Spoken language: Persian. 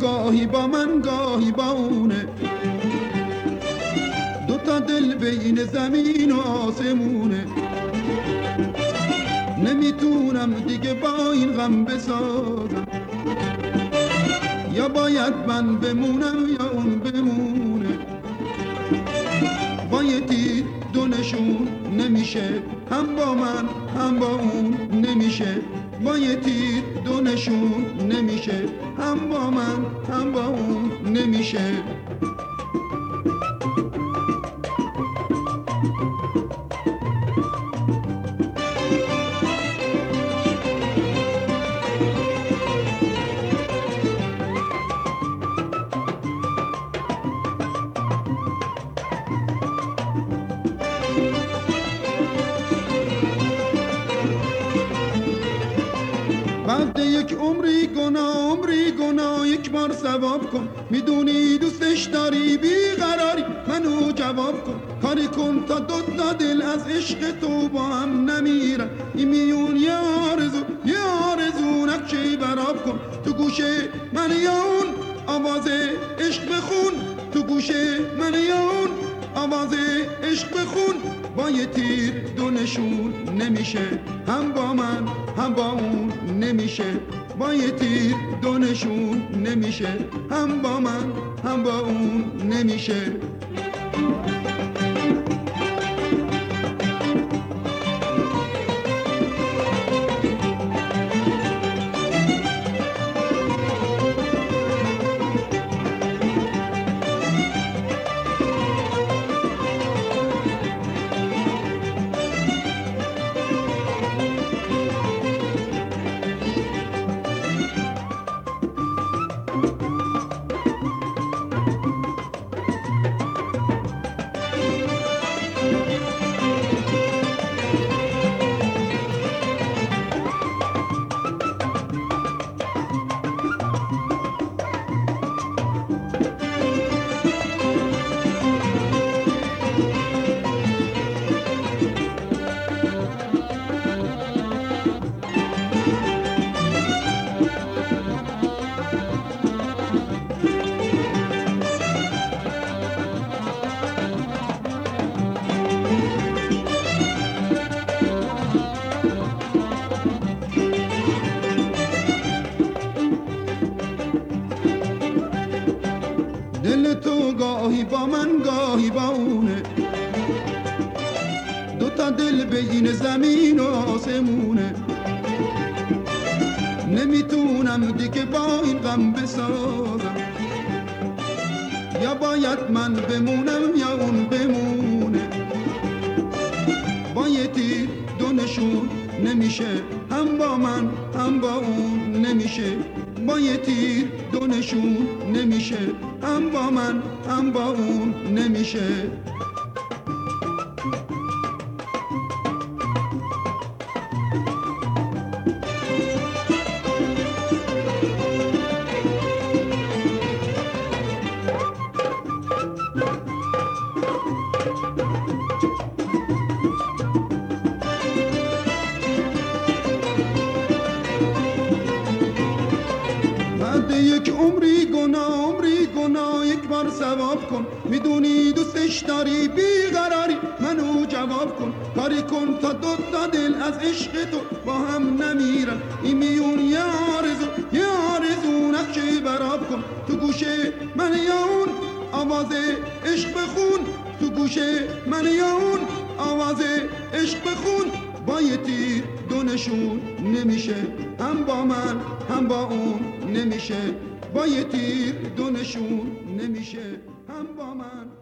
گاهی با من گاهی با اونه، دوتا دل بین زمین و آسمونه. نمیتونم دیگه با این غم بسازم، یا باید من بمونم یا اون بمونه. با یه تیر دو نشون نمیشه، هم با من هم با اون نمیشه. با یه تیر دو نشون نمیشه، هم با من هم با اون نمیشه. بعد یک عمری گناه یک بار ثواب کن. میدونی دوستش داری بیقراری، منو جواب کن. کاری کن تا دوتا دل از عشق تو با هم نمیرن. این میون یه آرزو نقشه براب کن. تو گوشه من یا اون آواز عشق بخون، تو گوشه من یا اون آواز عشق بخون. با یه تیر دو نشون نمیشه، هم با من هم با اون نمیشه. با یه تیر دو نشون نمیشه، هم با من هم با اون نمیشه. دل تو گاهی با من گاهی با اونه، دوتا دل بین زمین و آسمونه. نمیتونم دیگه با این غم بسازم، یا باید من بمونم یا اون بمونه. با یه تیر دو نشون نمیشه، هم با من هم با اون نمیشه. با یه تیر دو نشون نمیشه، هم با من هم با اون نمیشه. یک عمری گناه یک بار ثواب کن. میدونی دوستش داری بیقراری، منو جواب کن. کاری کن تا دوتا دل از عشق تو با هم نمیرن. این میون یه آرزو نقشه براب کن. تو گوشه من یا اون آواز عشق بخون، تو گوشه من یا اون آواز عشق بخون. با یه تیر دو نشون نمیشه، هم با من هم با اون نمیشه. با یه تیر دو نشون نمیشه، هم با من